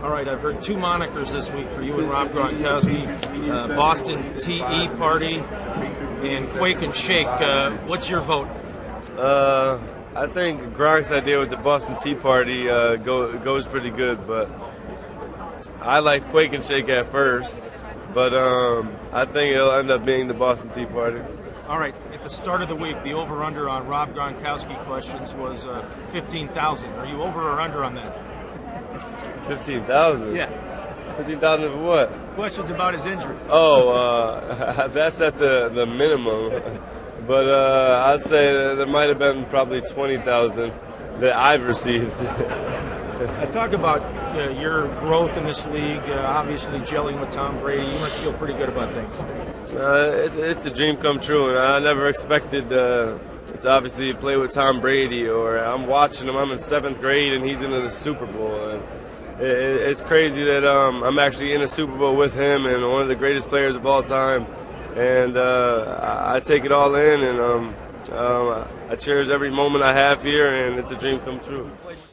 All right, I've heard two monikers this week for you and Rob Gronkowski, Boston TE Party and Quake and Shake. What's your vote? I think Gronk's idea with the Boston Tea Party goes pretty good, but I liked Quake and Shake at first, but I think it'll end up being the Boston Tea Party. All right, at the start of the week, the over-under on Rob Gronkowski questions was 15,000. Are you over or under on that? 15,000? Yeah. 15,000 for what? Questions about his injury. Oh, that's at the minimum. But I'd say there might have been probably 20,000 that I've received. Talk about your growth in this league, obviously gelling with Tom Brady. You must feel pretty good about things. It's a dream come true, and I never expected to obviously play with Tom Brady. Or I'm watching him. I'm in 7th grade, and he's in the Super Bowl. And it's crazy that I'm actually in a Super Bowl with him and one of the greatest players of all time. And I take it all in, and I cherish every moment I have here, and it's a dream come true.